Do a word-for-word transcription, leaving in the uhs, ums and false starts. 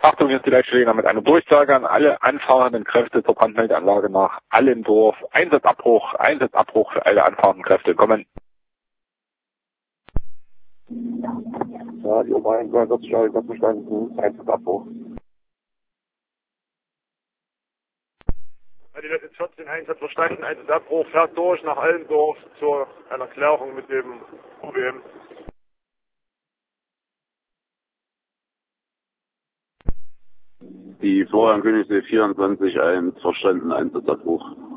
Achtung, hier ist die Leitstelle mit einer Durchsage an alle anfahrenden Kräfte zur Brandmeldeanlage nach Allendorf. Einsatzabbruch, Einsatzabbruch für alle anfahrenden Kräfte. Kommen. Ja, die Ober einundzwanzig Jahre, das bestanden, Einsatzabbruch. Die Leute vierzehn eins hat verstanden, Einsatzabbruch, fährt durch nach Allendorf zu einer Klärung mit dem O B M. Die Florian Königssee vierundzwanzig eins verstanden, Einsatzabbruch.